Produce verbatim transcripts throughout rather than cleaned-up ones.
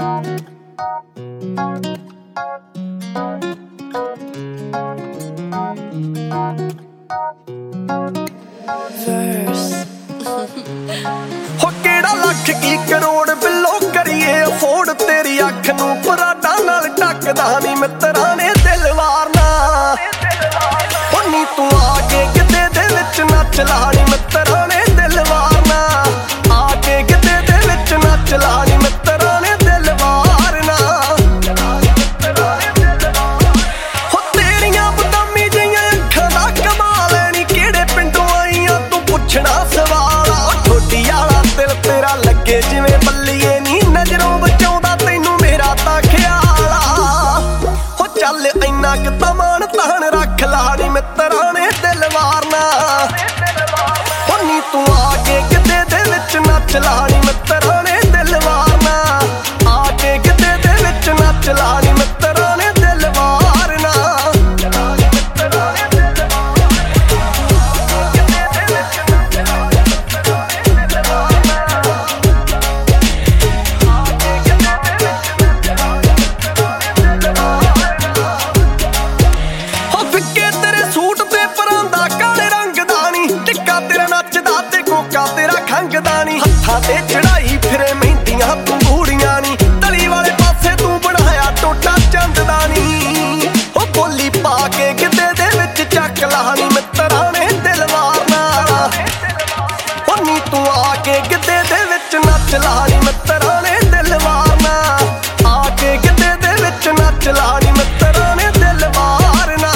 हो केड़ा लख की करोड़ बिलो करिए अफोर्ड तेरी अख नूं पराडा नाल टकदा नी मित्तरां ने दिल वारना हो नी तू आके किते दे विच नच ला नी मित्तरां ने दिल वारना आके किते दे विच नच ला नी मित्तरां ने दिल वारना हो तेरियां बदामी जिहियां अखां दा कमाल नी केड़े पिंडों आईयां तू पुछना सवाल ठोडी आला दिल तेरा लगे जिवें बल्लीए नी नजरों बचाउंदा तैनूं मेरा तां ख्याल आ हो चल इन्ना क तां मान तान रख ला नी मित्तरां ने दिल वारना हो नी तू आके किते दे विच नच ला नी मित्तरां ने दिल वारना आके किते दे विच नच ला नी मित्तरां ने दिल वारना हत्थां ते चढ़ाई फिरे मेहंदियां तू घूड़ियां नी तली वाले पासे तू बनाया टोटा चंद दा नी ओ बोली पा के गिद्धे दे विच चक ला नी मित्तरां ने दिल वारना ओ नी तू आके गिद्धे दे विच नच ला नी मित्तरां ने दिल वारना आके गिद्धे दे विच नच ला नी मित्तरां ने दिल वारना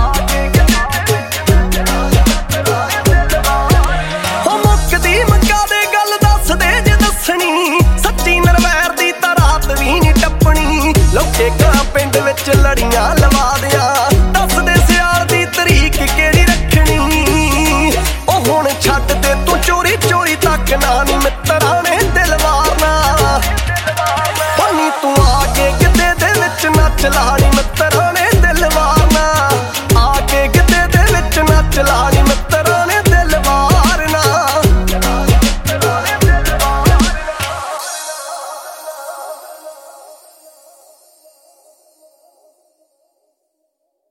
ओ मुक्कदी मक्का दे गल दस दे जे दसनी सच्ची नरवैर दी तां रात वी नी टप्पनी लोके घरां पिंड विच लड़ियां लवा दियां दस दे सियाल दी तरीक केड़ी रखनी ओ हुण छड्ड दे तू चोरी चोरी तक ना नी मित्तरां ने दिल वारना ओ नी तू आके गिद्धे दे विच नच ला नी।